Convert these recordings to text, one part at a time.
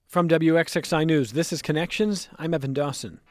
From WXXI News, this is Connections. I'm Evan Dawson.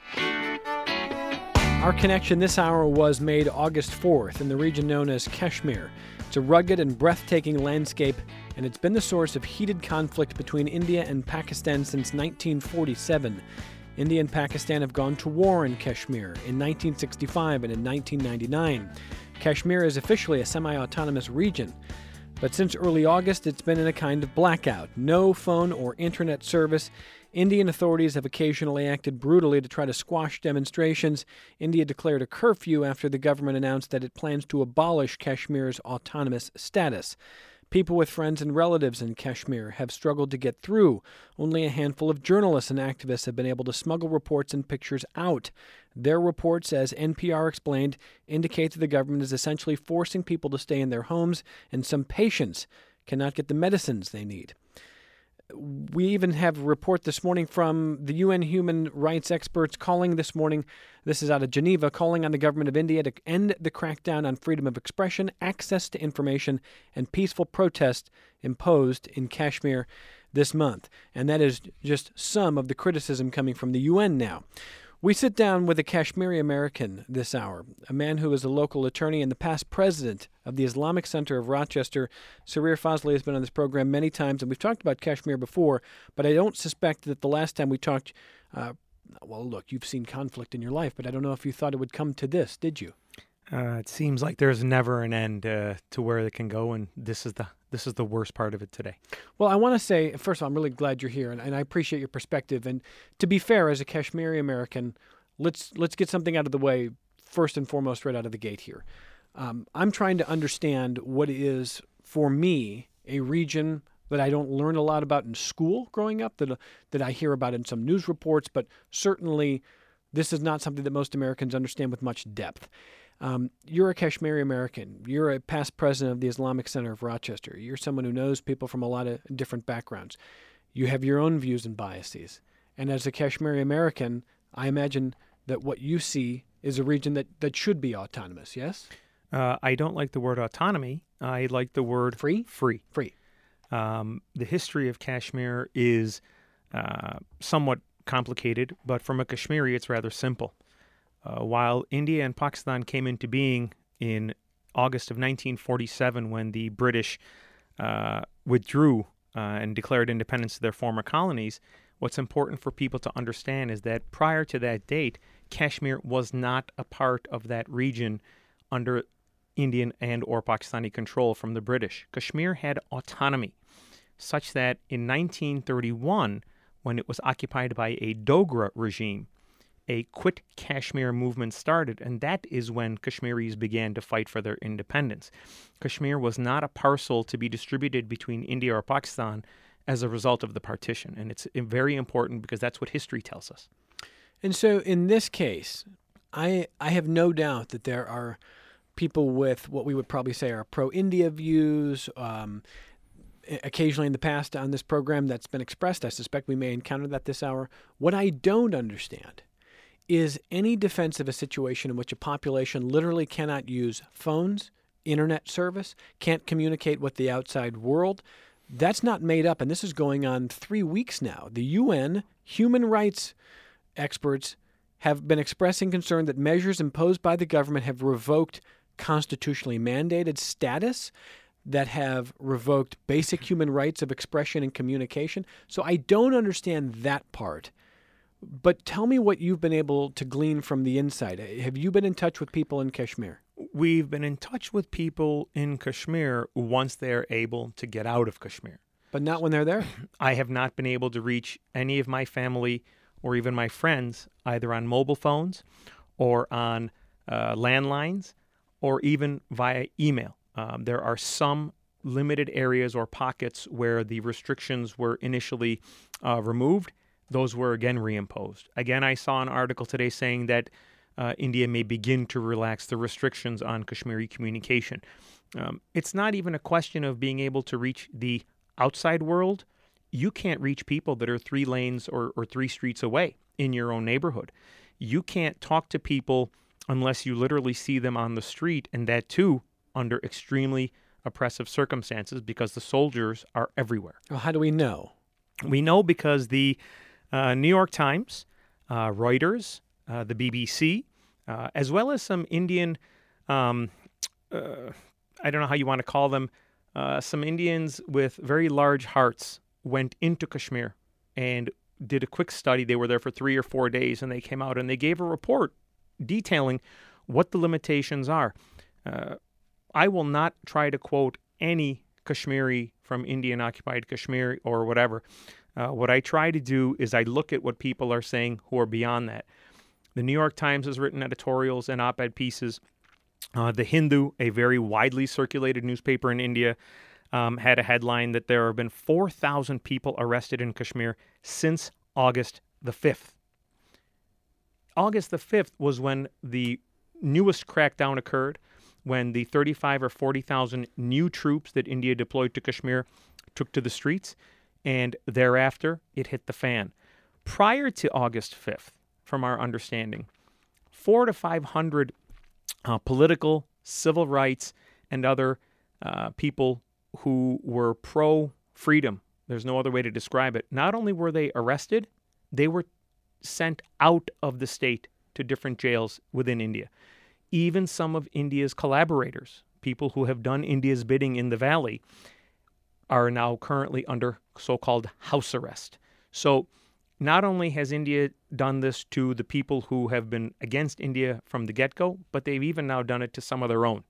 Our connection this hour was made August 4th in the region known as Kashmir. It's a rugged and breathtaking landscape, and it's been the source of heated conflict between India and Pakistan since 1947. India and Pakistan have gone to war in Kashmir in 1965 and in 1999. Kashmir is officially a semi-autonomous region. But since early August, it's been in a kind of blackout. No phone or internet service. Indian authorities have occasionally acted brutally to try to squash demonstrations. India declared a curfew after the government announced that it plans to abolish Kashmir's autonomous status. People with friends and relatives in Kashmir have struggled to get through. Only a handful of journalists and activists have been able to smuggle reports and pictures out. Their reports, as NPR explained, indicate that the government is essentially forcing people to stay in their homes, and some patients cannot get the medicines they need. We even have a report this morning from the UN human rights experts calling this morning, this is out of Geneva, calling on the government of India to end the crackdown on freedom of expression, access to information, and peaceful protest imposed in Kashmir this month. And that is just some of the criticism coming from the UN now. We sit down with a Kashmiri American this hour, a man who is a local attorney and the past president of the Islamic Center of Rochester. Sarir Fazli has been on this program many times, and we've talked about Kashmir before, but I don't suspect that the last time we talked, well, look, you've seen conflict in your life, but I don't know if you thought it would come to this, did you? It seems like there's never an end to where it can go, and this is the worst part of it today. Well, I want to say, first of all, I'm really glad you're here, and I appreciate your perspective. And to be fair, as a Kashmiri American, let's get something out of the way first and foremost right out of the gate here. I'm trying to understand what is, for me, a region that I don't learn a lot about in school growing up, that I hear about in some news reports, but certainly this is not something that most Americans understand with much depth. You're a Kashmiri American. You're a past president of the Islamic Center of Rochester. You're someone who knows people from a lot of different backgrounds. You have your own views and biases. And as a Kashmiri American, I imagine that what you see is a region that should be autonomous, yes? I don't like the word autonomy. I like the word free. Free. The history of Kashmir is somewhat complicated, but from a Kashmiri, it's rather simple. While India and Pakistan came into being in August of 1947 when the British withdrew and declared independence to their former colonies, what's important for people to understand is that prior to that date, Kashmir was not a part of that region under Indian and or Pakistani control from the British. Kashmir had autonomy, such that in 1931, when it was occupied by a Dogra regime, a Quit Kashmir movement started, and that is when Kashmiris began to fight for their independence. Kashmir was not a parcel to be distributed between India or Pakistan as a result of the partition, and it's very important because that's what history tells us. And so in this case, I have no doubt that there are people with what we would probably say are pro-India views, occasionally in the past on this program that's been expressed. I suspect we may encounter that this hour. What I don't understand is any defense of a situation in which a population literally cannot use phones, internet service, can't communicate with the outside world. That's not made up, and this is going on 3 weeks now. The UN human rights experts have been expressing concern that measures imposed by the government have revoked constitutionally mandated status, that have revoked basic human rights of expression and communication. So I don't understand that part. But tell me what you've been able to glean from the inside. Have you been in touch with people in Kashmir? We've been in touch with people in Kashmir once they're able to get out of Kashmir. But not when they're there? I have not been able to reach any of my family or even my friends, either on mobile phones or on landlines or even via email. There are some limited areas or pockets where the restrictions were initially removed. Those were again reimposed. Again, I saw an article today saying that India may begin to relax the restrictions on Kashmiri communication. It's not even a question of being able to reach the outside world. You can't reach people that are 3 lanes or 3 streets away in your own neighborhood. You can't talk to people unless you literally see them on the street, and that too under extremely oppressive circumstances because the soldiers are everywhere. Well, how do we know? We know because the New York Times, Reuters, the BBC, as well as some Indian, I don't know how you want to call them, some Indians with very large hearts went into Kashmir and did a quick study. They were there for 3 or 4 days, and they came out and they gave a report detailing what the limitations are. I will not try to quote any Kashmiri from Indian-occupied Kashmir or whatever. What I try to do is I look at what people are saying who are beyond that. The New York Times has written editorials and op-ed pieces. The Hindu, a very widely circulated newspaper in India, had a headline that there have been 4,000 people arrested in Kashmir since August the 5th. August the 5th was when the newest crackdown occurred, when the 35 or 40,000 new troops that India deployed to Kashmir took to the streets, and thereafter it hit the fan. Prior to August 5th, from our understanding, 400 to 500 political, civil rights, and other people who were pro-freedom, there's no other way to describe it, not only were they arrested, they were sent out of the state to different jails within India. Even some of India's collaborators, people who have done India's bidding in the valley, are now currently under so-called house arrest. So not only has India done this to the people who have been against India from the get-go, but they've even now done it to some of their own.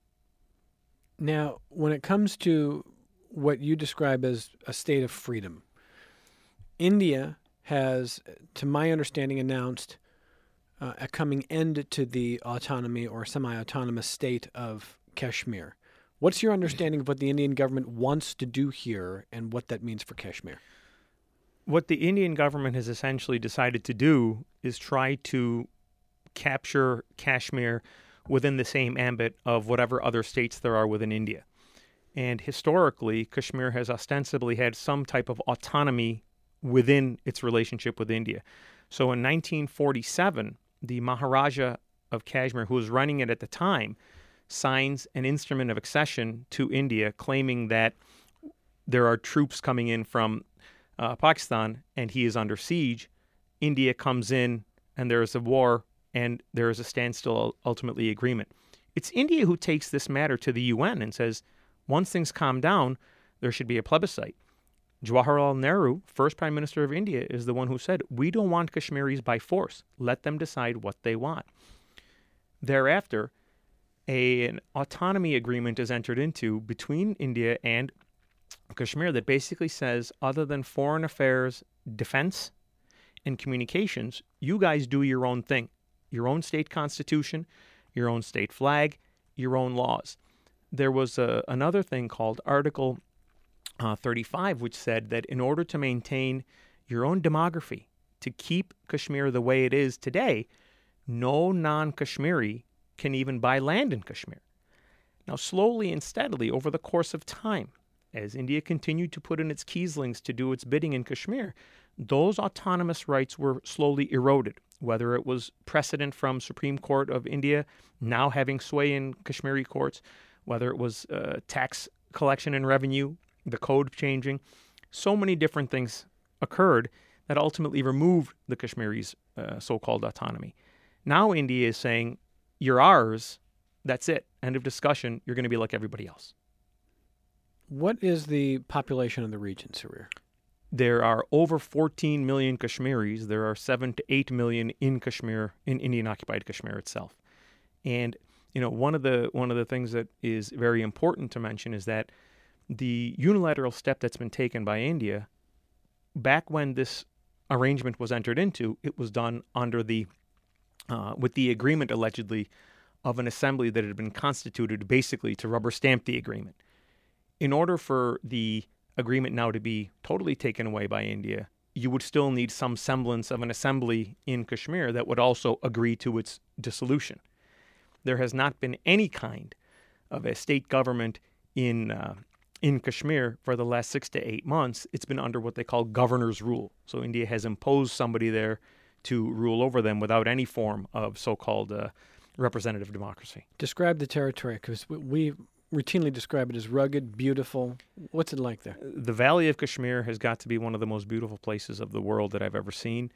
Now, when it comes to what you describe as a state of freedom, India has, to my understanding, announced a coming end to the autonomy or semi-autonomous state of Kashmir. What's your understanding of what the Indian government wants to do here and what that means for Kashmir? What the Indian government has essentially decided to do is try to capture Kashmir within the same ambit of whatever other states there are within India. And historically, Kashmir has ostensibly had some type of autonomy within its relationship with India. So in 1947, the Maharaja of Kashmir, who was running it at the time, signs an instrument of accession to India claiming that there are troops coming in from Pakistan and he is under siege. India comes in and there is a war and there is a standstill, ultimately agreement. It's India who takes this matter to the UN and says, once things calm down, there should be a plebiscite. Jawaharlal Nehru, first Prime Minister of India, is the one who said, we don't want Kashmiris by force. Let them decide what they want. Thereafter, an autonomy agreement is entered into between India and Kashmir that basically says, other than foreign affairs, defense, and communications, you guys do your own thing. Your own state constitution, your own state flag, your own laws. There was another thing called Article 35, which said that in order to maintain your own demography, to keep Kashmir the way it is today, no non-Kashmiri can even buy land in Kashmir. Now, slowly and steadily over the course of time, as India continued to put in its Kieslings to do its bidding in Kashmir, those autonomous rights were slowly eroded, whether it was precedent from Supreme Court of India now having sway in Kashmiri courts, whether it was tax collection and revenue, the code changing. So many different things occurred that ultimately removed the Kashmiris' so-called autonomy. Now India is saying, you're ours, that's it, end of discussion, you're going to be like everybody else. What is the population of the region, Sarir? There are over 14 million Kashmiris. There are 7 to 8 million in Kashmir, in Indian-occupied Kashmir itself. And one of the things that is very important to mention is that the unilateral step that's been taken by India, back when this arrangement was entered into, it was done under with the agreement allegedly of an assembly that had been constituted basically to rubber stamp the agreement. In order for the agreement now to be totally taken away by India, you would still need some semblance of an assembly in Kashmir that would also agree to its dissolution. There has not been any kind of a state government in Kashmir for the last 6 to 8 months. It's been under what they call governor's rule. So India has imposed somebody there to rule over them without any form of so-called representative democracy. Describe the territory, because we routinely describe it as rugged, beautiful. What's it like there? The Valley of Kashmir has got to be one of the most beautiful places of the world that I've ever seen.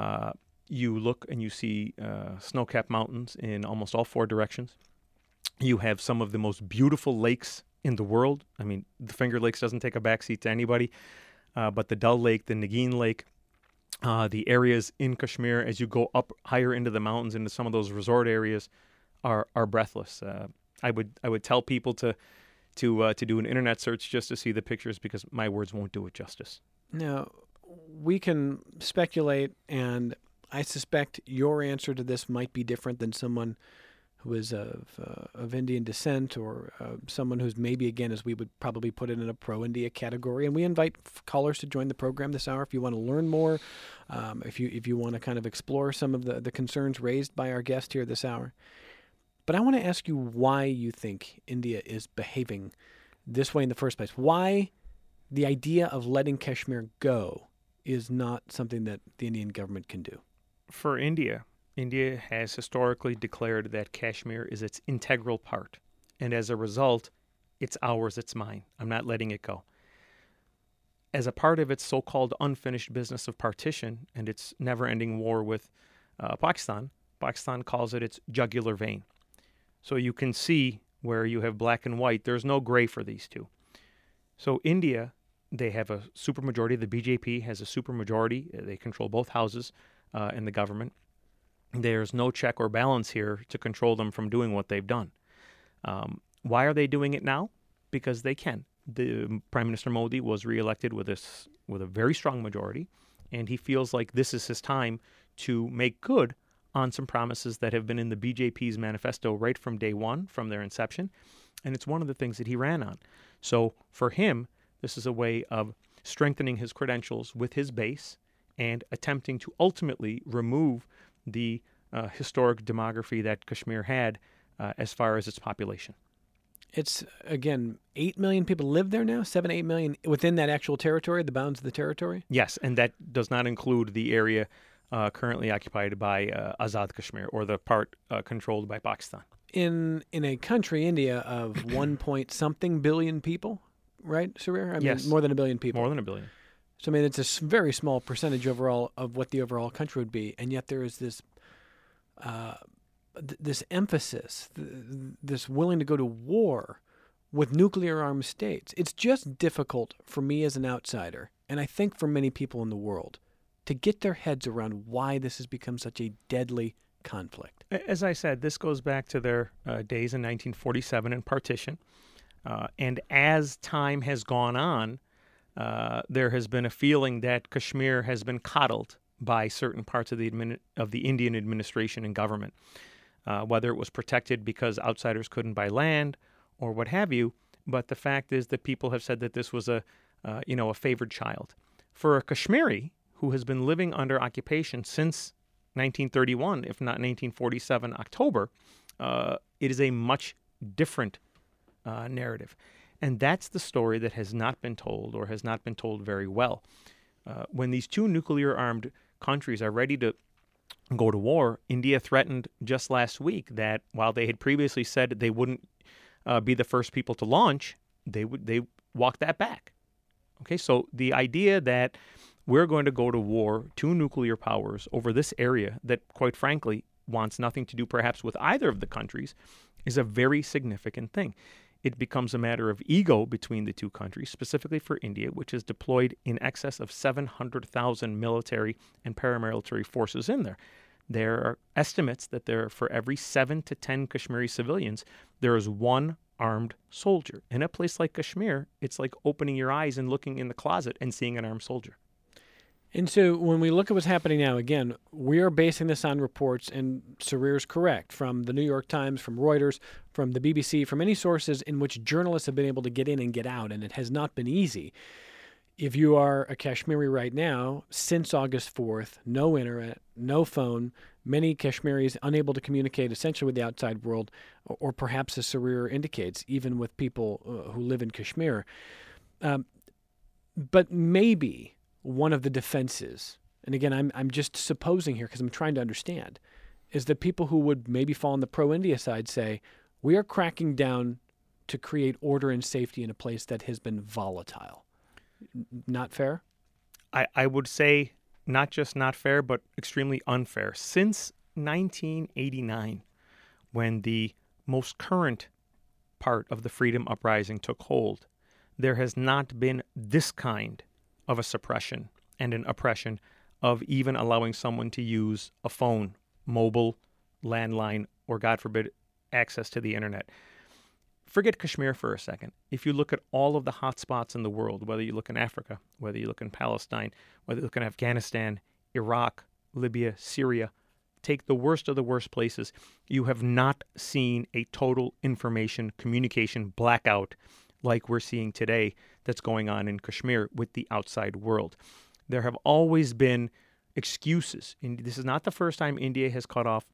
You look and you see snow-capped mountains in almost all four directions. You have some of the most beautiful lakes in the world. I mean, the Finger Lakes doesn't take a backseat to anybody, but the Dal Lake, the Nagin Lake, the areas in Kashmir as you go up higher into the mountains, into some of those resort areas, are breathless. I would tell people to do an internet search just to see the pictures, because my words won't do it justice. Now, we can speculate, and I suspect your answer to this might be different than someone who is of Indian descent, or someone who's maybe, again, as we would probably put it, in a pro-India category. And we invite callers to join the program this hour if you want to learn more, if you want to kind of explore some of the concerns raised by our guest here this hour. But I want to ask you why you think India is behaving this way in the first place. Why the idea of letting Kashmir go is not something that the Indian government can do. For India has historically declared that Kashmir is its integral part. And as a result, it's ours, it's mine. I'm not letting it go. As a part of its so-called unfinished business of partition and its never-ending war with Pakistan calls it its jugular vein. So you can see where you have black and white. There's no gray for these two. So India, they have a supermajority. The BJP has a supermajority. They control both houses in the government. There's no check or balance here to control them from doing what they've done. Why are they doing it now? Because they can. The Prime Minister Modi was reelected with a very strong majority, and he feels like this is his time to make good on some promises that have been in the BJP's manifesto right from day one, from their inception, and it's one of the things that he ran on. So for him, this is a way of strengthening his credentials with his base and attempting to ultimately remove the historic demography that Kashmir had as far as its population. It's, again, 8 million people live there now, 7, 8 million within that actual territory, the bounds of the territory? Yes, and that does not include the area currently occupied by Azad Kashmir, or the part controlled by Pakistan. In a country, India, of 1 point something billion people, right, Sarir? I mean, yes. More than a billion people. More than a billion. So, I mean, it's a very small percentage overall of what the overall country would be, and yet there is this this emphasis, this willing to go to war with nuclear-armed states. It's just difficult for me as an outsider, and I think for many people in the world, to get their heads around why this has become such a deadly conflict. As I said, this goes back to their days in 1947 and partition, and as time has gone on, there has been a feeling that Kashmir has been coddled by certain parts of the Indian administration and government, whether it was protected because outsiders couldn't buy land or what have you. But the fact is that people have said that this was a favored child. For a Kashmiri who has been living under occupation since 1931, if not 1947 October, it is a much different narrative. And that's the story that has not been told, or has not been told very well. When these two nuclear-armed countries are ready to go to war, India threatened just last week that while they had previously said they wouldn't be the first people to launch, they walked that back. Okay, so the idea that we're going to go to war, two nuclear powers, over this area that, quite frankly, wants nothing to do perhaps with either of the countries, is a very significant thing. It becomes a matter of ego between the two countries, specifically for India, which has deployed in excess of 700,000 military and paramilitary forces in there. There are estimates that for every 7 to 10 Kashmiri civilians, there is one armed soldier. In a place like Kashmir, it's like opening your eyes and looking in the closet and seeing an armed soldier. And so when we look at what's happening now, again, we are basing this on reports, and Sarir's correct, from the New York Times, from Reuters, from the BBC, from any sources in which journalists have been able to get in and get out, and it has not been easy. If you are a Kashmiri right now, since August 4th, no internet, no phone, many Kashmiris unable to communicate essentially with the outside world, or perhaps, as Sarir indicates, even with people who live in Kashmir. But maybe one of the defenses, and again, I'm just supposing here because I'm trying to understand, is that people who would maybe fall on the pro-India side say, we are cracking down to create order and safety in a place that has been volatile. Not fair? I would say not just not fair, but extremely unfair. Since 1989, when the most current part of the Freedom Uprising took hold, there has not been this kind of a suppression and an oppression of even allowing someone to use a phone, mobile, landline, or God forbid, access to the internet. Forget Kashmir for a second. If you look at all of the hotspots in the world, whether you look in Africa, whether you look in Palestine, whether you look in Afghanistan, Iraq, Libya, Syria, take the worst of the worst places, you have not seen a total information communication blackout like we're seeing today that's going on in Kashmir with the outside world. There have always been excuses. And this is not the first time India has cut off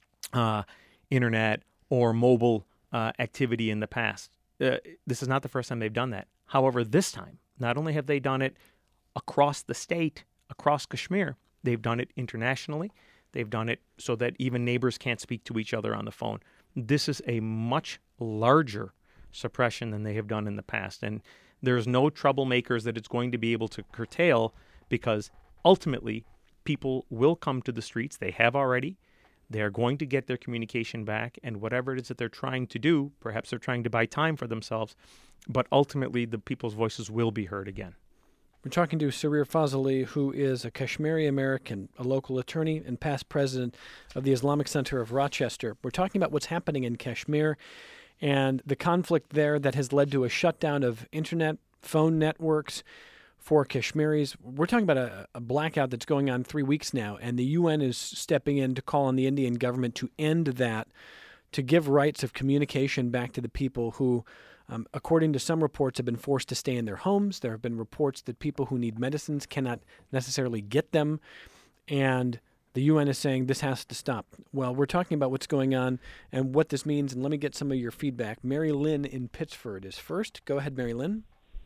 internet or mobile activity in the past. This is not the first time they've done that. However, this time, not only have they done it across the state, across Kashmir, they've done it internationally. They've done it so that even neighbors can't speak to each other on the phone. This is a much larger suppression than they have done in the past. And there's no troublemakers that it's going to be able to curtail, because ultimately people will come to the streets. They have already. They are going to get their communication back, and whatever it is that they're trying to do, perhaps they're trying to buy time for themselves, but ultimately the people's voices will be heard again. We're talking to Sarir Fazali, who is a Kashmiri American, a local attorney, and past president of the Islamic Center of Rochester. We're talking about what's happening in Kashmir and the conflict there that has led to a shutdown of internet, phone networks for Kashmiris. We're talking about a blackout that's going on 3 weeks now, and the UN is stepping in to call on the Indian government to end that, to give rights of communication back to the people who, according to some reports, have been forced to stay in their homes. There have been reports that people who need medicines cannot necessarily get them, and the UN is saying this has to stop. Well, we're talking about what's going on and what this means, and let me get some of your feedback. Mary Lynn in Pittsford is first. Go ahead, Mary Lynn.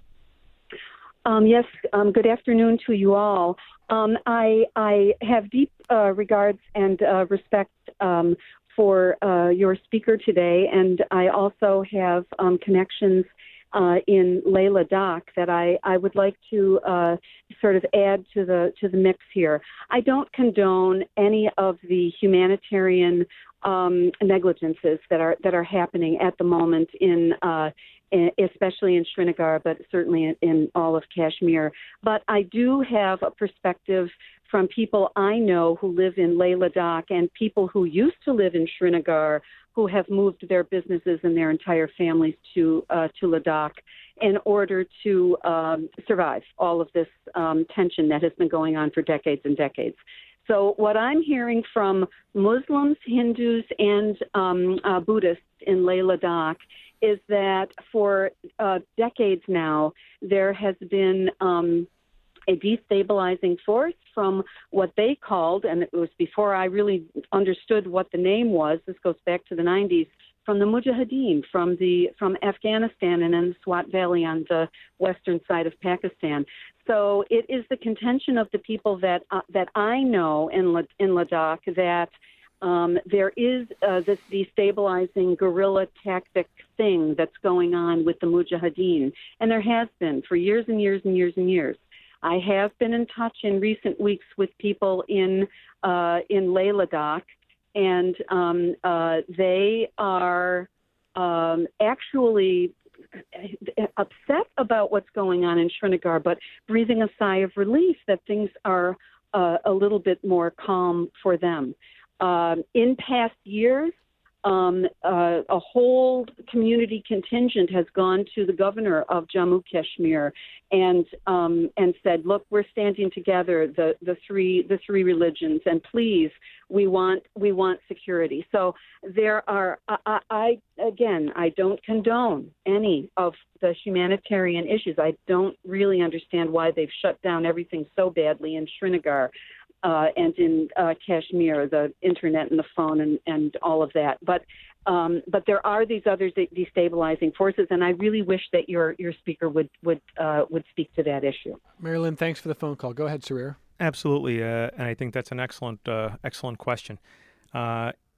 Yes, good afternoon to you all. I have deep regards and respect for your speaker today, and I also have connections in Leh Ladakh that I would like to sort of add to the mix here. I don't condone any of the humanitarian negligences that are happening at the moment especially in Srinagar, but certainly in all of Kashmir. But I do have a perspective from people I know who live in Leh Ladakh and people who used to live in Srinagar who have moved their businesses and their entire families to Ladakh in order to survive all of this tension that has been going on for decades and decades. So what I'm hearing from Muslims, Hindus, and Buddhists in Leh Ladakh is that for decades now, there has been a destabilizing force from what they called, and it was before I really understood what the name was, this goes back to the 90s, from the Mujahideen, from Afghanistan and in the Swat Valley on the western side of Pakistan. So it is the contention of the people that I know in Ladakh that there is this destabilizing guerrilla tactic thing that's going on with the Mujahideen, and there has been for years and years and years and years. I have been in touch in recent weeks with people in Leh Ladakh, and they are actually upset about what's going on in Srinagar, but breathing a sigh of relief that things are a little bit more calm for them. In past years, a whole community contingent has gone to the governor of Jammu Kashmir and said, "Look, we're standing together, the three religions, and please, we want security." So there are. I don't condone any of the humanitarian issues. I don't really understand why they've shut down everything so badly in Srinagar. And in Kashmir, the internet and the phone and all of that. But there are these other destabilizing forces, and I really wish that your speaker would speak to that issue. Mary Lynn, thanks for the phone call. Go ahead, Sarir. Absolutely, and I think that's an excellent question.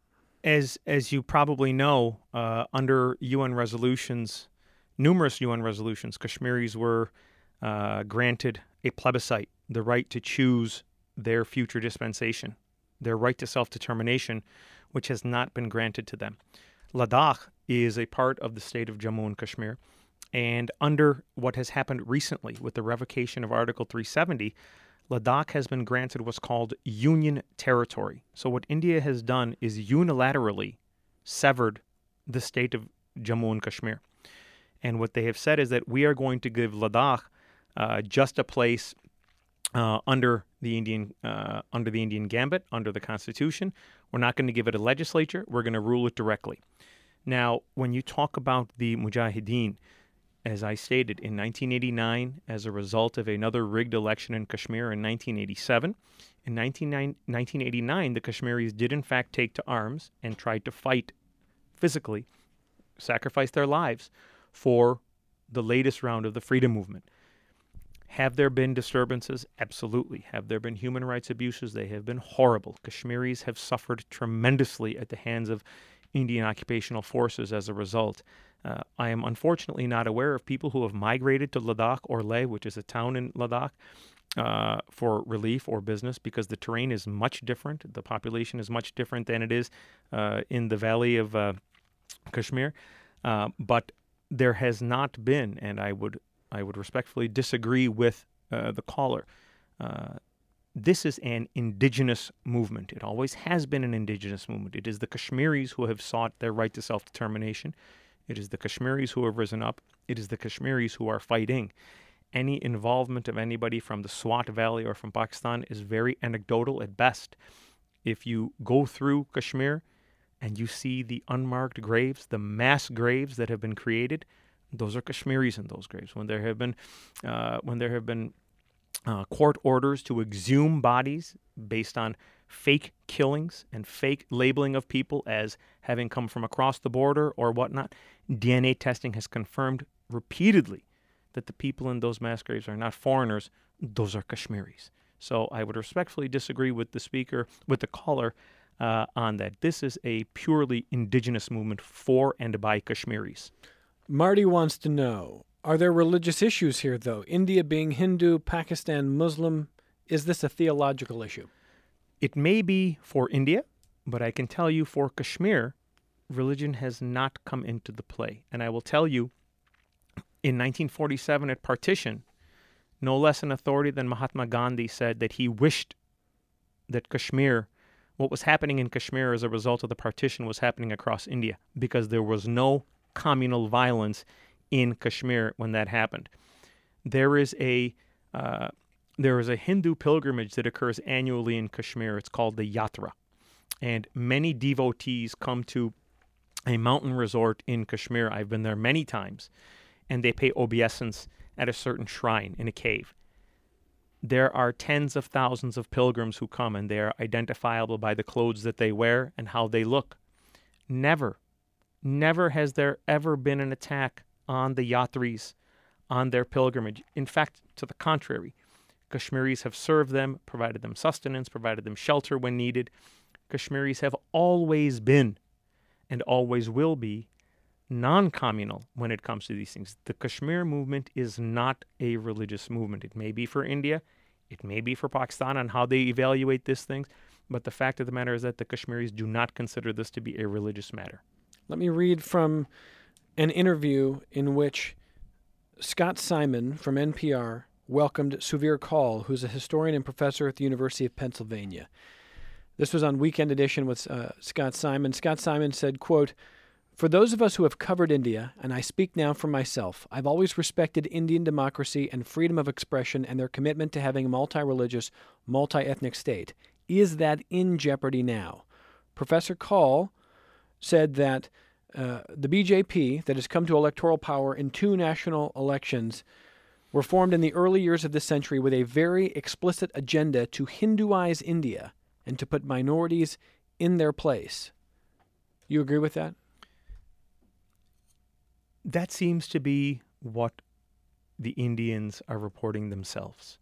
As you probably know, under UN resolutions, numerous UN resolutions, Kashmiris were granted a plebiscite, the right to choose their future dispensation, their right to self-determination, which has not been granted to them. Ladakh is a part of the state of Jammu and Kashmir, and under what has happened recently with the revocation of Article 370, Ladakh has been granted what's called Union Territory. So what India has done is unilaterally severed the state of Jammu and Kashmir. And what they have said is that we are going to give Ladakh just a place under the Indian gambit, under the Constitution. We're not going to give it a legislature. We're going to rule it directly. Now, when you talk about the Mujahideen, as I stated, in 1989, as a result of another rigged election in Kashmir in 1987, in 1989, the Kashmiris did in fact take to arms and tried to fight physically, sacrifice their lives for the latest round of the freedom movement. Have there been disturbances? Absolutely. Have there been human rights abuses? They have been horrible. Kashmiris have suffered tremendously at the hands of Indian occupational forces as a result. I am unfortunately not aware of people who have migrated to Ladakh or Leh, which is a town in Ladakh, for relief or business, because the terrain is much different. The population is much different than it is in the valley of Kashmir. But there has not been, and I would respectfully disagree with the caller. This is an indigenous movement. It always has been an indigenous movement. It is the Kashmiris who have sought their right to self-determination. It is the Kashmiris who have risen up. It is the Kashmiris who are fighting. Any involvement of anybody from the Swat Valley or from Pakistan is very anecdotal at best. If you go through Kashmir and you see the unmarked graves, the mass graves that have been created, those are Kashmiris in those graves. When there have been court orders to exhume bodies based on fake killings and fake labeling of people as having come from across the border or whatnot, DNA testing has confirmed repeatedly that the people in those mass graves are not foreigners. Those are Kashmiris. So I would respectfully disagree with the caller on that. This is a purely indigenous movement for and by Kashmiris. Marty wants to know, are there religious issues here, though? India being Hindu, Pakistan Muslim, is this a theological issue? It may be for India, but I can tell you for Kashmir, religion has not come into the play. And I will tell you, in 1947 at partition, no less an authority than Mahatma Gandhi said that he wished that Kashmir, what was happening in Kashmir as a result of the partition, was happening across India, because there was no communal violence in Kashmir when that happened. There is a Hindu pilgrimage that occurs annually in Kashmir. It's called the Yatra. And many devotees come to a mountain resort in Kashmir. I've been there many times. And they pay obeisance at a certain shrine in a cave. There are tens of thousands of pilgrims who come, and they are identifiable by the clothes that they wear and how they look. Never has there ever been an attack on the Yatris on their pilgrimage. In fact, to the contrary, Kashmiris have served them, provided them sustenance, provided them shelter when needed. Kashmiris have always been and always will be non-communal when it comes to these things. The Kashmir movement is not a religious movement. It may be for India, it may be for Pakistan on how they evaluate these things, but the fact of the matter is that the Kashmiris do not consider this to be a religious matter. Let me read from an interview in which Scott Simon from NPR welcomed Suvir Kaul, who's a historian and professor at the University of Pennsylvania. This was on Weekend Edition with Scott Simon. Scott Simon said, quote, "For those of us who have covered India, and I speak now for myself, I've always respected Indian democracy and freedom of expression and their commitment to having a multi-religious, multi-ethnic state. Is that in jeopardy now?" Professor Kaul said that the BJP, that has come to electoral power in 2 national elections, were formed in the early years of this century with a very explicit agenda to Hinduize India and to put minorities in their place. You agree with that? That seems to be what the Indians are reporting themselves.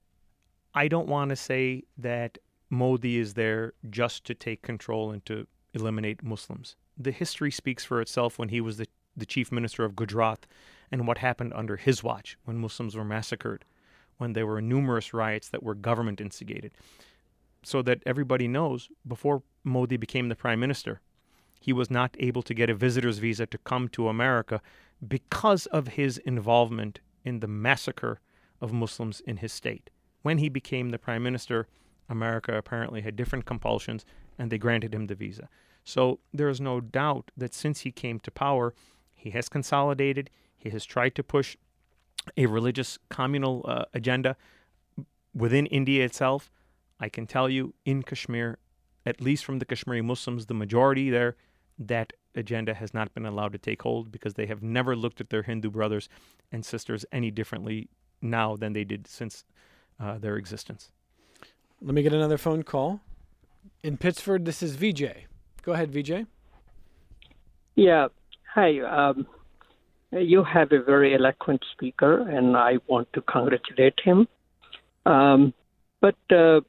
I don't want to say that Modi is there just to take control and to eliminate Muslims. The history speaks for itself when he was the chief minister of Gujarat and what happened under his watch when Muslims were massacred, when there were numerous riots that were government instigated. So that everybody knows, before Modi became the prime minister, he was not able to get a visitor's visa to come to America because of his involvement in the massacre of Muslims in his state. When he became the prime minister, America apparently had different compulsions, and they granted him the visa. So there is no doubt that since he came to power, he has consolidated, he has tried to push a religious communal agenda within India itself. I can tell you, in Kashmir, at least from the Kashmiri Muslims, the majority there, that agenda has not been allowed to take hold because they have never looked at their Hindu brothers and sisters any differently now than they did since their existence. Let me get another phone call. In Pittsford, this is VJ. Go ahead, VJ. Yeah. Hi. You have a very eloquent speaker, and I want to congratulate him. But there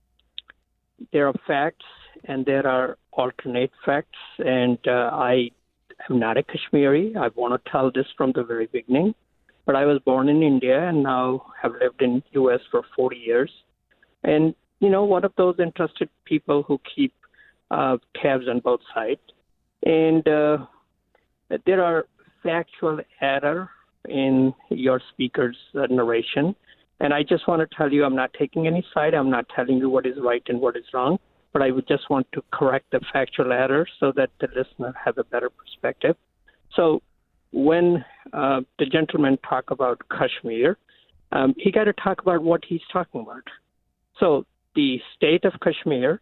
are facts, and there are alternate facts, and I am not a Kashmiri. I want to tell this from the very beginning. But I was born in India and now have lived in U.S. for 40 years. And, you know, one of those interested people who keep tabs on both sides. And there are factual error in your speaker's narration. And I just want to tell you, I'm not taking any side. I'm not telling you what is right and what is wrong. But I would just want to correct the factual error so that the listener have a better perspective. So when the gentleman talk about Kashmir, he got to talk about what he's talking about. So the state of Kashmir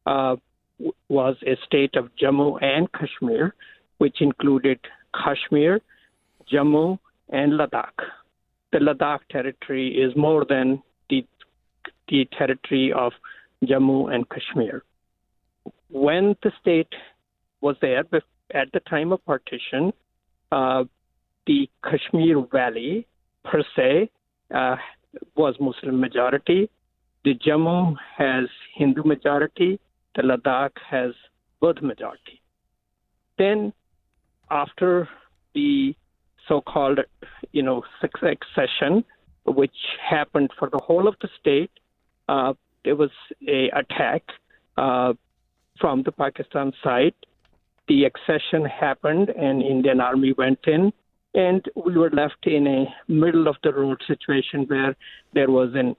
was a state of Jammu and Kashmir, which included Kashmir, Jammu, and Ladakh. The Ladakh territory is more than the territory of Jammu and Kashmir. When the state was there, at the time of partition, the Kashmir Valley, per se, was Muslim majority. The Jammu has Hindu majority. The Ladakh has Buddha majority. Then, after the so-called, succession, which happened for the whole of the state, there was a attack from the Pakistan side. The accession happened, and Indian Army went in, and we were left in a middle-of-the-road situation where there was an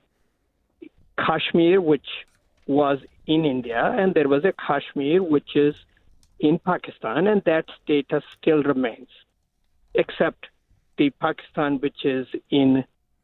Kashmir, which was in India, and there was a Kashmir, which is in Pakistan, and that status still remains, except the Pakistan, which is in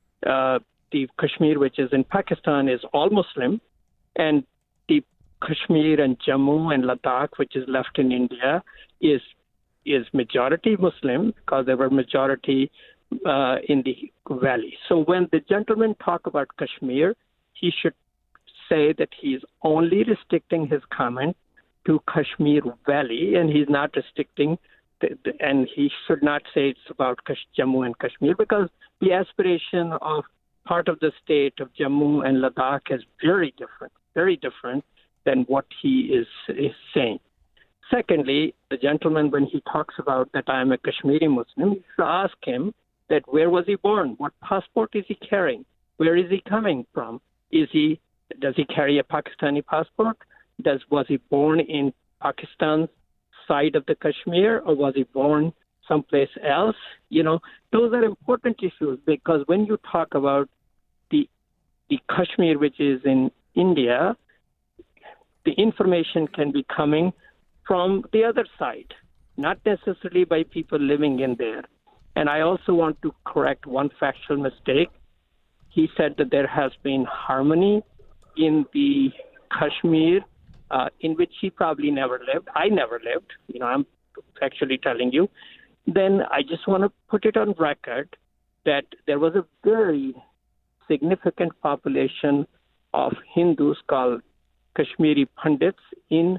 the Kashmir, which is in Pakistan, is all Muslim, and the Kashmir and Jammu and Ladakh, which is left in India, is majority Muslim because there were majority in the valley. So when the gentleman talk about Kashmir, he should say that he is only restricting his comment to Kashmir Valley, and he's not restricting, and he should not say it's about Jammu and Kashmir, because the aspiration of part of the state of Jammu and Ladakh is very different than what he is saying. Secondly, the gentleman, when he talks about that I am a Kashmiri Muslim, you should ask him that where was he born? What passport is he carrying? Where is he coming from? Does he carry a Pakistani passport? Was he born in Pakistan's side of the Kashmir, or was he born someplace else? Those are important issues, because when you talk about the Kashmir, which is in India, the information can be coming from the other side, not necessarily by people living in there. And I also want to correct one factual mistake. He said that there has been harmony in the Kashmir, in which he probably never lived. I never lived. I'm actually telling you. Then I just want to put it on record that there was a very significant population of Hindus called Kashmiri Pandits in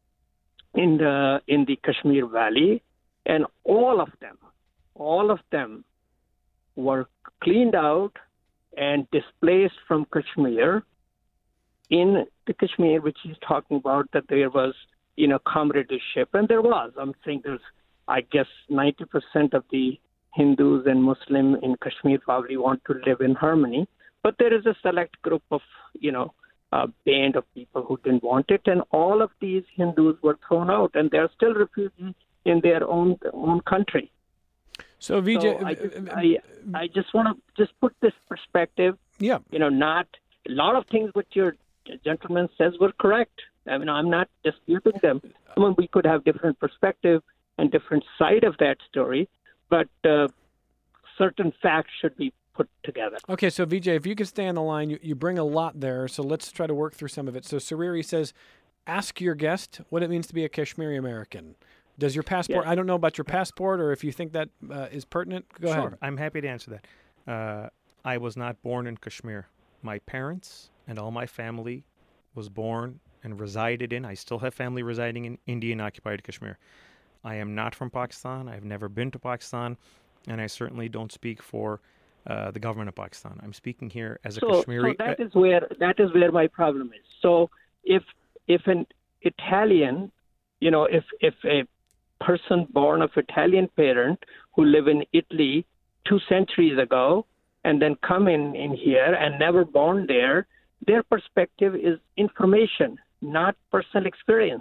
the Kashmir Valley, and all of them were cleaned out and displaced from Kashmir. In the Kashmir, which he's talking about, that there was comradeship, and there was. I'm saying there's, I guess, 90% of the Hindus and Muslims in Kashmir probably want to live in harmony, but there is a select group of, a band of people who didn't want it, and all of these Hindus were thrown out, and they're still refugees in their own country. So, Vijay, I just want to just put this perspective. Yeah. Not a lot of things what your gentleman says were correct. I mean, I'm not disputing them. I mean, we could have different perspective and different side of that story, but certain facts should be put together. Okay, so Vijay, if you could stay on the line, you bring a lot there, so let's try to work through some of it. So Sariri says, ask your guest what it means to be a Kashmiri American. Does your passport, Yes. I don't know about your passport, or if you think that is pertinent, go ahead. Sure, I'm happy to answer that. I was not born in Kashmir. My parents and all my family was born and resided in. I still have family residing in Indian-occupied Kashmir. I am not from Pakistan. I've never been to Pakistan, and I certainly don't speak for the government of Pakistan. I'm speaking here as a Kashmiri. So that is where my problem is. So if an Italian, if a person born of Italian parent who live in Italy 2 centuries ago and then come in here and never born there, their perspective is information, not personal experience.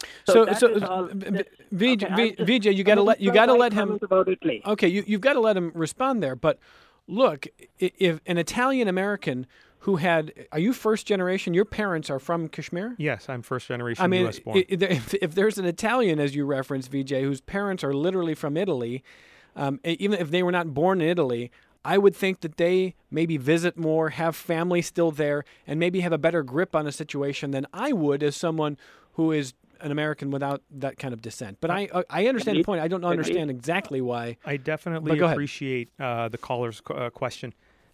Vijay, you got to let him. About Italy. Okay, you've got to let him respond there. But look, if an Italian American who are you first generation? Your parents are from Kashmir? Yes, I'm first generation U.S. born. If there's an Italian, as you referenced, Vijay, whose parents are literally from Italy, even if they were not born in Italy, I would think that they maybe visit more, have family still there, and maybe have a better grip on a situation than I would as someone who is an American without that kind of descent. But I understand the point. I don't understand exactly why. I definitely appreciate the caller's question.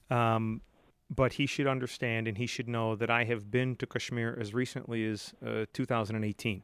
But he should understand and he should know that I have been to Kashmir as recently as 2018.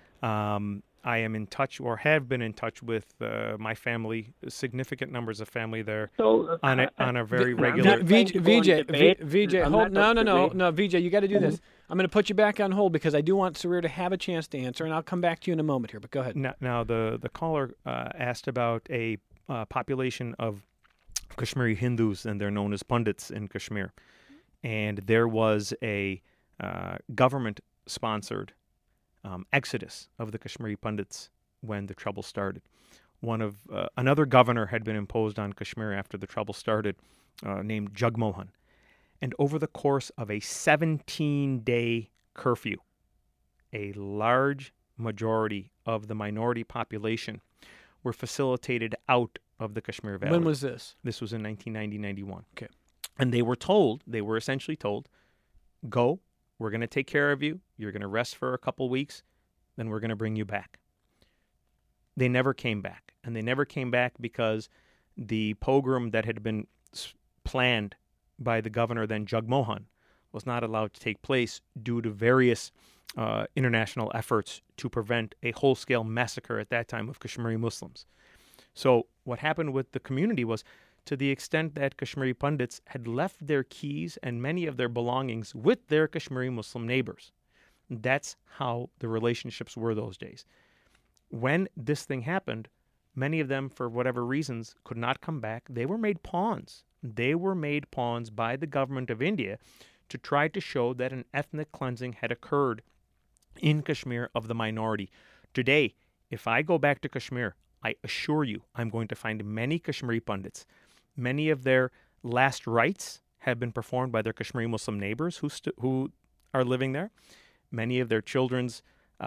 I am in touch or have been in touch with my family, significant numbers of family there on a very regular. Vijay, hold, no, Vijay, you got to do this. I'm going to put you back on hold because I do want Sarir to have a chance to answer, and I'll come back to you in a moment here. But go ahead. Now the caller asked about a population of Kashmiri Hindus, and they're known as Pundits in Kashmir. And there was a government-sponsored exodus of the Kashmiri Pundits when the trouble started. Another governor had been imposed on Kashmir after the trouble started, named Jagmohan. And over the course of a 17-day curfew, a large majority of the minority population were facilitated out of the Kashmir Valley. When was this? This was in 1990-91. Okay. And they were essentially told, go, we're going to take care of you, you're going to rest for a couple weeks, then we're going to bring you back. They never came back. And they never came back because the pogrom that had been planned by the governor then, Jagmohan, was not allowed to take place due to various international efforts to prevent a whole-scale massacre at that time of Kashmiri Muslims. So what happened with the community was, to the extent that Kashmiri Pundits had left their keys and many of their belongings with their Kashmiri Muslim neighbors. That's how the relationships were those days. When this thing happened, many of them, for whatever reasons, could not come back. They were made pawns. They were made pawns by the government of India to try to show that an ethnic cleansing had occurred in Kashmir of the minority. Today, if I go back to Kashmir, I assure you I'm going to find many Kashmiri Pundits. Many of their last rites have been performed by their Kashmiri Muslim neighbors who are living there. Many of their children's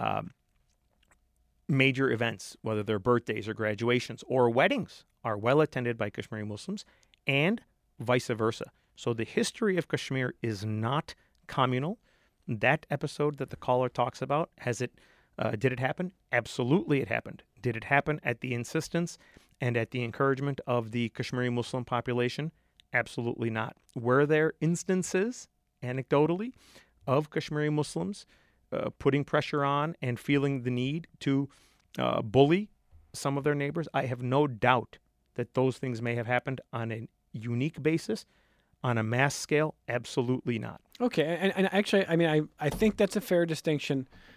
major events, whether they're birthdays or graduations or weddings, are well attended by Kashmiri Muslims, and vice versa. So the history of Kashmir is not communal. That episode that the caller talks about, did it happen? Absolutely it happened. Did it happen at the insistence and at the encouragement of the Kashmiri Muslim population? Absolutely not. Were there instances, anecdotally, of Kashmiri Muslims putting pressure on and feeling the need to bully some of their neighbors? I have no doubt that those things may have happened on a unique basis. On a mass scale, absolutely not. Okay, and actually, I mean, I think that's a fair distinction,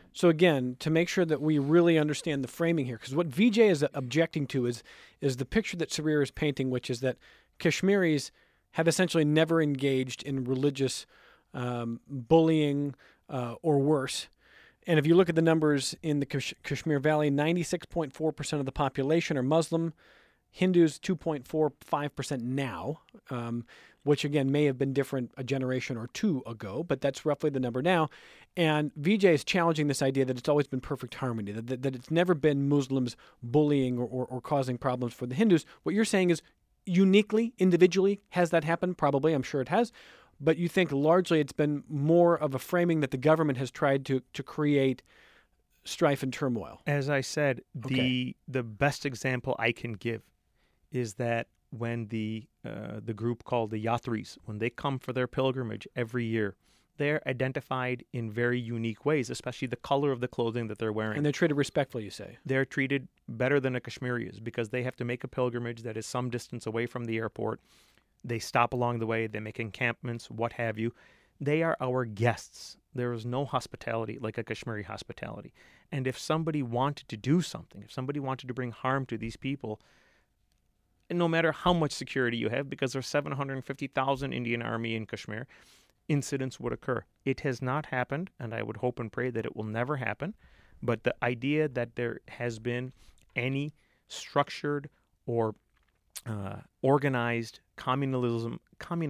So again, to make sure that we really understand the framing here, because what Vijay is objecting to is the picture that Sarir is painting, which is that Kashmiris have essentially never engaged in religious bullying or worse. And if you look at the numbers in the Kashmir Valley, 96.4% of the population are Muslim. Hindus, 2.45% now, which again may have been different a generation or two ago, but that's roughly the number now. And Vijay is challenging this idea that it's always been perfect harmony, that it's never been Muslims bullying or causing problems for the Hindus. What you're saying is uniquely, individually, has that happened? Probably, I'm sure it has. But you think largely it's been more of a framing that the government has tried to create strife and turmoil. As I said, the best example I can give is that when the group called the Yatris, when they come for their pilgrimage every year, they're identified in very unique ways, especially the color of the clothing that they're wearing. And they're treated respectfully, you say? They're treated better than a Kashmiri is because they have to make a pilgrimage that is some distance away from the airport. They stop along the way. They make encampments, what have you. They are our guests. There is no hospitality like a Kashmiri hospitality. And if somebody wanted to do something, if somebody wanted to bring harm to these people, no matter how much security you have, because there's 750,000 Indian Army in Kashmir, incidents would occur. It has not happened, and I would hope and pray that it will never happen. But the idea that there has been any structured or organized communalism,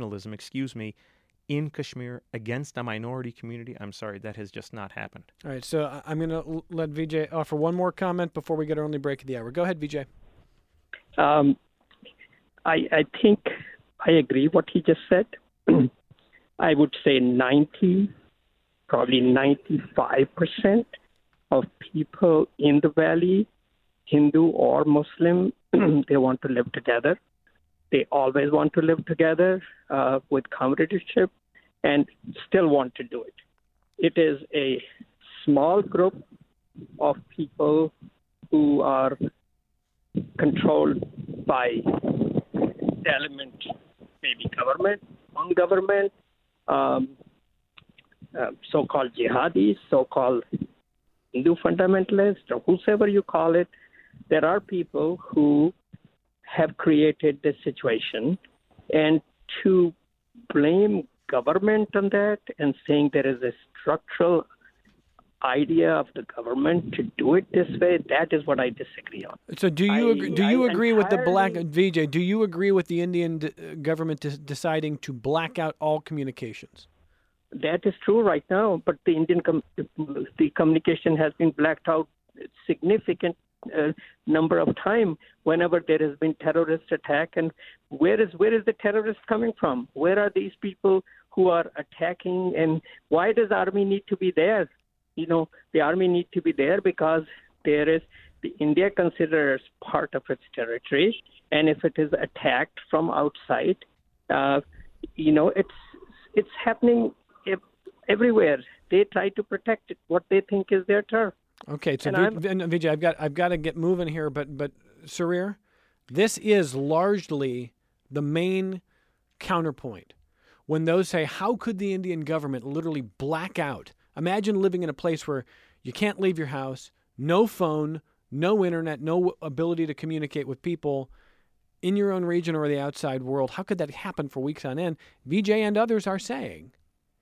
in Kashmir against a minority community, I'm sorry, that has just not happened. All right, so I'm going to let Vijay offer one more comment before we get our only break of the hour. Go ahead, Vijay. I think I agree what he just said. I would say probably 95% of people in the valley, Hindu or Muslim, they want to live together. They always want to live together with comradeship and still want to do it. It is a small group of people who are controlled by element, maybe government, non-government, so-called jihadis, so-called Hindu fundamentalists, or whoever you call it. There are people who have created this situation, and to blame government on that and saying there is a structural idea of the government to do it this way, that is what I disagree on. So do you agree with the Vijay, do you agree with the Indian government deciding to black out all communications? That is true right now, but the Indian the communication has been blacked out significant number of time whenever there has been terrorist attack. And where is the terrorist coming from? Where are these people who are attacking, and why does the army need to be there? The army need to be there because there is the India considers part of its territory, and if it is attacked from outside, it's happening everywhere. They try to protect it, what they think is their turf. Okay, so Vijay, I've got to get moving here, but Sarir, this is largely the main counterpoint. When those say, how could the Indian government literally black out? Imagine living in a place where you can't leave your house, no phone, no internet, no ability to communicate with people in your own region or the outside world. How could that happen for weeks on end? Vijay and others are saying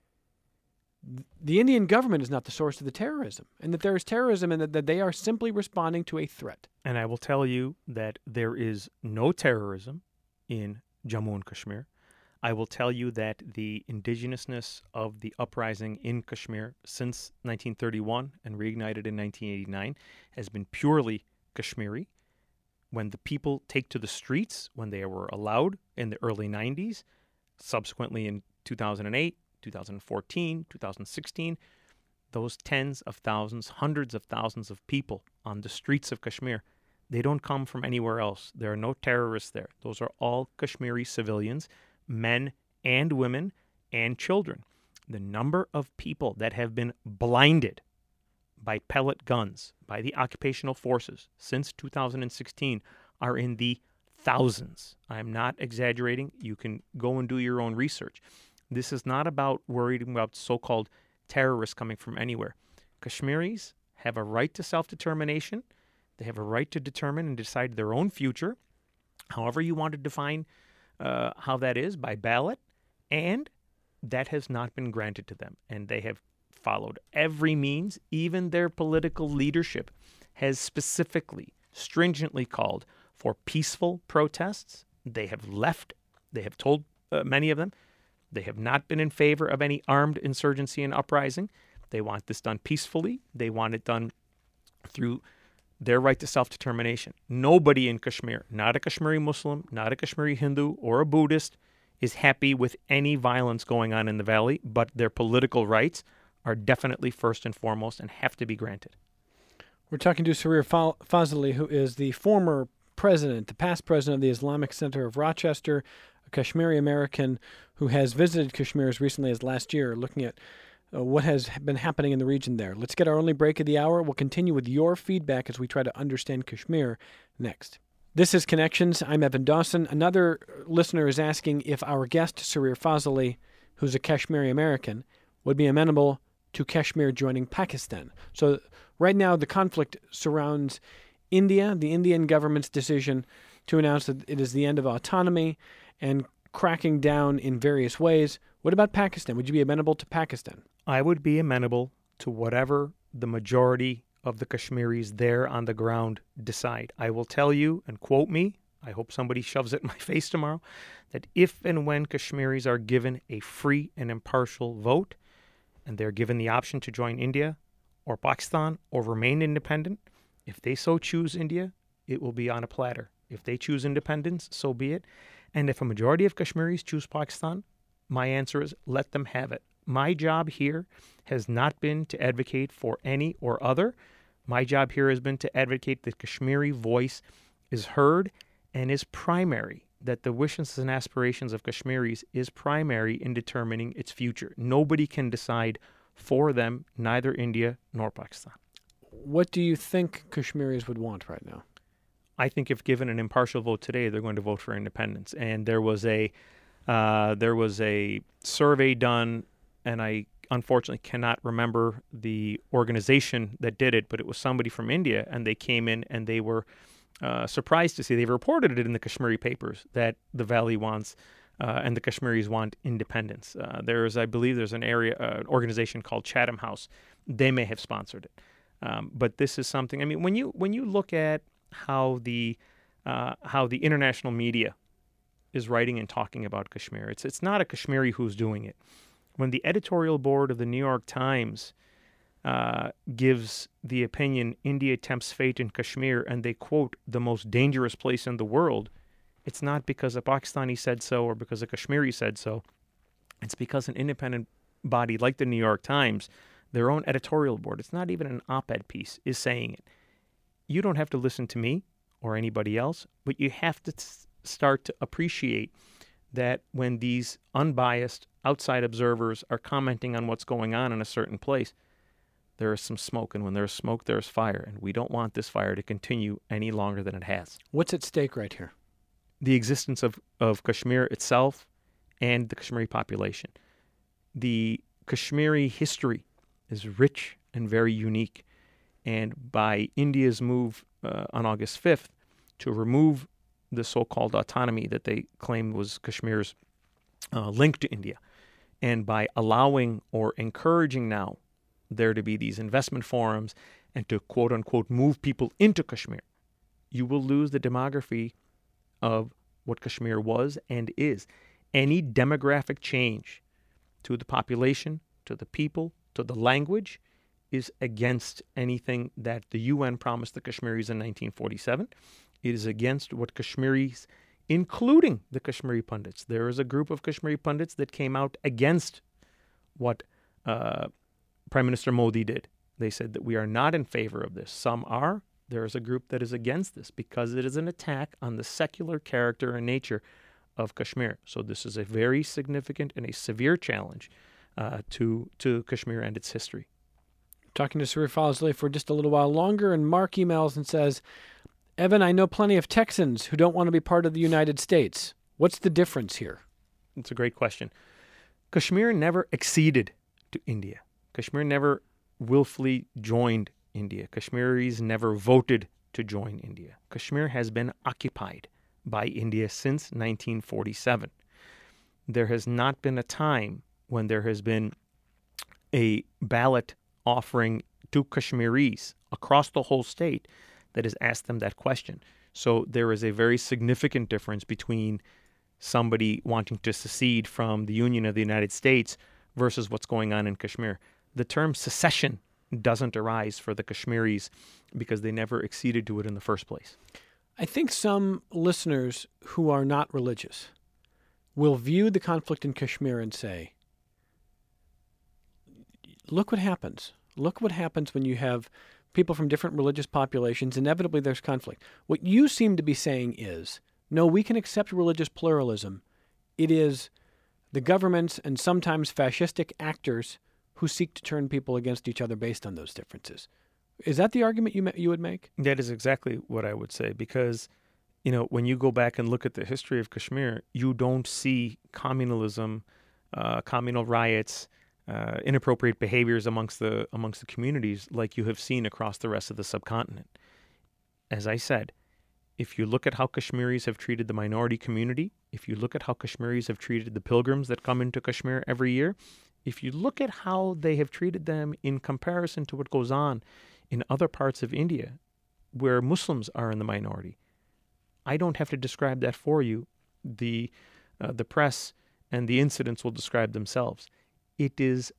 the Indian government is not the source of the terrorism, and that there is terrorism, and that they are simply responding to a threat. And I will tell you that there is no terrorism in Jammu and Kashmir. I will tell you that the indigenousness of the uprising in Kashmir since 1931 and reignited in 1989 has been purely Kashmiri. When the people take to the streets, when they were allowed in the early 90s, subsequently in 2008, 2014, 2016, those tens of thousands, hundreds of thousands of people on the streets of Kashmir, they don't come from anywhere else. There are no terrorists there. Those are all Kashmiri civilians, men and women and children. The number of people that have been blinded by pellet guns, by the occupational forces since 2016 are in the thousands. I'm not exaggerating. You can go and do your own research. This is not about worrying about so-called terrorists coming from anywhere. Kashmiris have a right to self-determination. They have a right to determine and decide their own future, however you want to define how that is, by ballot, and that has not been granted to them. And they have followed every means. Even their political leadership has specifically, stringently called for peaceful protests. They have left. They have told many of them they have not been in favor of any armed insurgency and uprising. They want this done peacefully. They want it done through their right to self-determination. Nobody in Kashmir, not a Kashmiri Muslim, not a Kashmiri Hindu, or a Buddhist, is happy with any violence going on in the valley, but their political rights are definitely first and foremost and have to be granted. We're talking to Sarir Fazli, who is the former president, the past president of the Islamic Center of Rochester, a Kashmiri American who has visited Kashmir as recently as last year, looking at what has been happening in the region there. Let's get our only break of the hour. We'll continue with your feedback as we try to understand Kashmir next. This is Connections. I'm Evan Dawson. Another listener is asking if our guest, Sarir Fazli, who's a Kashmiri American, would be amenable to Kashmir joining Pakistan. So right now the conflict surrounds India, the Indian government's decision to announce that it is the end of autonomy and cracking down in various ways. What about Pakistan? Would you be amenable to Pakistan? I would be amenable to whatever the majority of the Kashmiris there on the ground decide. I will tell you, and quote me, I hope somebody shoves it in my face tomorrow, that if and when Kashmiris are given a free and impartial vote, and they're given the option to join India or Pakistan or remain independent, if they so choose India, it will be on a platter. If they choose independence, so be it. And if a majority of Kashmiris choose Pakistan, my answer is let them have it. My job here has not been to advocate for any or other. My job here has been to advocate that Kashmiri voice is heard and is primary, that the wishes and aspirations of Kashmiris is primary in determining its future. Nobody can decide for them, neither India nor Pakistan. What do you think Kashmiris would want right now? I think if given an impartial vote today, they're going to vote for independence. And there was a survey done, and I unfortunately cannot remember the organization that did it, but it was somebody from India, and they came in and they were surprised to see, they reported it in the Kashmiri papers, that the valley wants and the Kashmiris want independence. I believe there's an organization called Chatham House. They may have sponsored it. But this is something, I mean, when you look at how the international media is writing and talking about Kashmir, it's not a Kashmiri who's doing it. When the editorial board of the New York Times gives the opinion India tempts fate in Kashmir, and they quote the most dangerous place in the world, it's not because a Pakistani said so or because a Kashmiri said so. It's because an independent body like the New York Times, their own editorial board, it's not even an op-ed piece, is saying it. You don't have to listen to me or anybody else, but you have to start to appreciate that when these unbiased outside observers are commenting on what's going on in a certain place, there is some smoke, and when there's smoke, there's fire, and we don't want this fire to continue any longer than it has. What's at stake right here? The existence of Kashmir itself and the Kashmiri population. The Kashmiri history is rich and very unique, and by India's move on August 5th to remove the so-called autonomy that they claimed was Kashmir's link to India, and by allowing or encouraging now there to be these investment forums and to quote-unquote move people into Kashmir, you will lose the demography of what Kashmir was and is. Any demographic change to the population, to the people, to the language is against anything that the UN promised the Kashmiris in 1947. It is against what Kashmiris, including the Kashmiri pundits, there is a group of Kashmiri pundits that came out against what Prime Minister Modi did. They said that we are not in favor of this. Some are. There is a group that is against this because it is an attack on the secular character and nature of Kashmir. So this is a very significant and a severe challenge to Kashmir and its history. Talking to Sarir Fazli for just a little while longer, and Mark emails and says, Evan, I know plenty of Texans who don't want to be part of the United States. What's the difference here? It's a great question. Kashmir never acceded to India. Kashmir never willfully joined India. Kashmiris never voted to join India. Kashmir has been occupied by India since 1947. There has not been a time when there has been a ballot offering to Kashmiris across the whole state that has asked them that question. So there is a very significant difference between somebody wanting to secede from the Union of the United States versus what's going on in Kashmir. The term secession doesn't arise for the Kashmiris because they never acceded to it in the first place. I think some listeners who are not religious will view the conflict in Kashmir and say, look what happens. Look what happens when you have people from different religious populations. Inevitably, there's conflict. What you seem to be saying is, no, we can accept religious pluralism. It is the governments and sometimes fascistic actors who seek to turn people against each other based on those differences. Is that the argument you would make? That is exactly what I would say, because, when you go back and look at the history of Kashmir, you don't see communalism, communal riots, inappropriate behaviors amongst the communities like you have seen across the rest of the subcontinent. As I said, if you look at how Kashmiris have treated the minority community, if you look at how Kashmiris have treated the pilgrims that come into Kashmir every year, if you look at how they have treated them in comparison to what goes on in other parts of India where Muslims are in the minority, I don't have to describe that for you. The press and the incidents will describe themselves. It is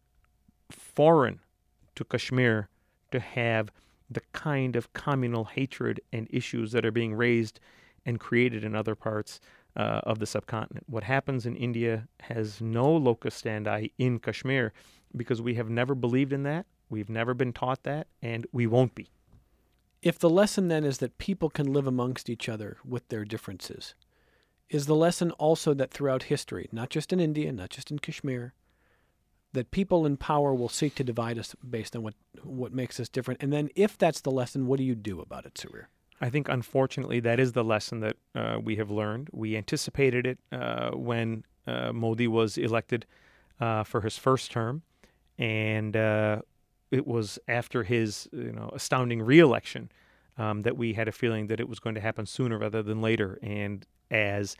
foreign to Kashmir to have the kind of communal hatred and issues that are being raised and created in other parts of the subcontinent. What happens in India has no locus standi in Kashmir because we have never believed in that, we've never been taught that, and we won't be. If the lesson then is that people can live amongst each other with their differences, is the lesson also that throughout history, not just in India, not just in Kashmir, that people in power will seek to divide us based on what makes us different? And then if that's the lesson, what do you do about it, Sarir? I think, unfortunately, that is the lesson that we have learned. We anticipated it when Modi was elected for his first term, and it was after his astounding re-election that we had a feeling that it was going to happen sooner rather than later. And as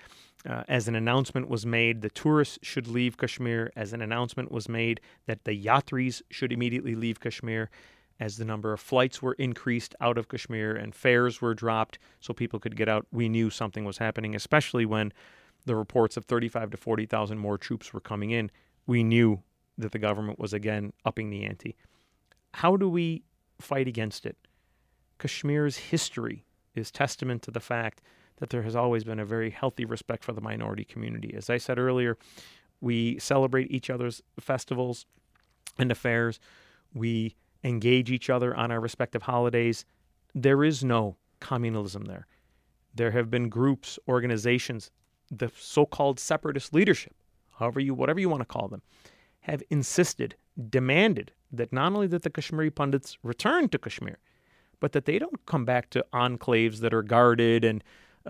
an announcement was made, the tourists should leave Kashmir, as an announcement was made that the Yatris should immediately leave Kashmir, as the number of flights were increased out of Kashmir and fares were dropped so people could get out, we knew something was happening, especially when the reports of 35 to 40,000 more troops were coming in. We knew that the government was again upping the ante. How do we fight against it? Kashmir's history is testament to the fact that there has always been a very healthy respect for the minority community. As I said earlier, we celebrate each other's festivals and affairs. We engage each other on our respective holidays. There is no communalism there. There have been groups, organizations, the so-called separatist leadership, whatever you want to call them, have insisted, demanded that not only that the Kashmiri Pundits return to Kashmir, but that they don't come back to enclaves that are guarded and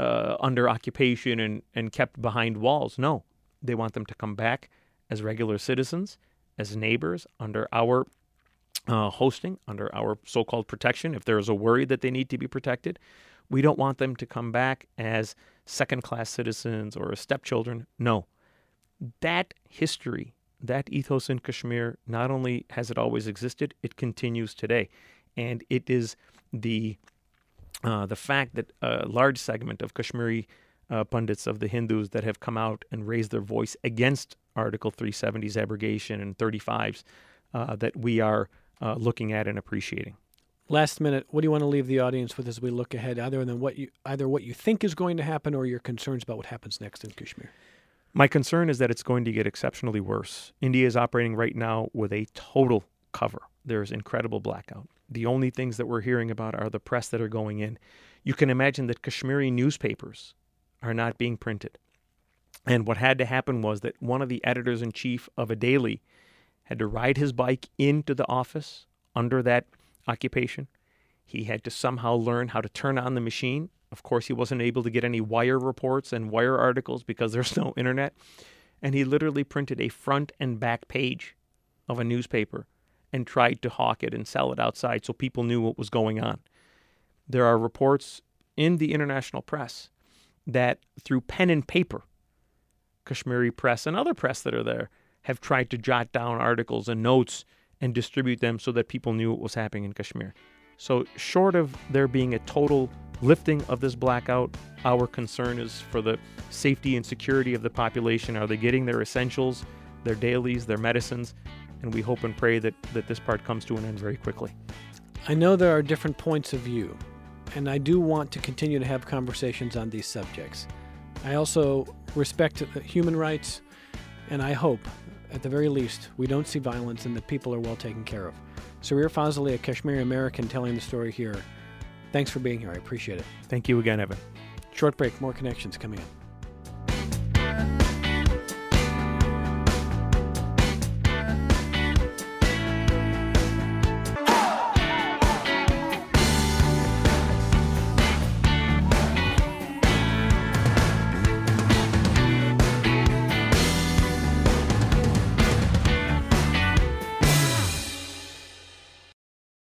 under occupation and kept behind walls. No, they want them to come back as regular citizens, as neighbors, under our hosting, under our so-called protection. If there is a worry that they need to be protected, we don't want them to come back as second-class citizens or as stepchildren. No. That history, that ethos in Kashmir, not only has it always existed, it continues today. And it is the fact that a large segment of Kashmiri pundits, of the Hindus that have come out and raised their voice against Article 370's abrogation and 35's that we are looking at and appreciating. Last minute, what do you want to leave the audience with as we look ahead, either what you think is going to happen or your concerns about what happens next in Kashmir? My concern is that it's going to get exceptionally worse. India is operating right now with a total cover. There's incredible blackout. The only things that we're hearing about are the press that are going in. You can imagine that Kashmiri newspapers are not being printed. And what had to happen was that one of the editors-in-chief of a daily had to ride his bike into the office under that occupation. He had to somehow learn how to turn on the machine. Of course, he wasn't able to get any wire reports and wire articles because there's no internet. And he literally printed a front and back page of a newspaper and tried to hawk it and sell it outside so people knew what was going on. There are reports in the international press that through pen and paper, Kashmiri press and other press that are there have tried to jot down articles and notes and distribute them so that people knew what was happening in Kashmir. So short of there being a total lifting of this blackout, our concern is for the safety and security of the population. Are they getting their essentials, their dailies, their medicines? And we hope and pray that this part comes to an end very quickly. I know there are different points of view, and I do want to continue to have conversations on these subjects. I also respect human rights, and I hope, at the very least, we don't see violence and that people are well taken care of. Sarir Fazli, a Kashmiri American, telling the story here. Thanks for being here. I appreciate it. Thank you again, Evan. Short break, more Connections coming up.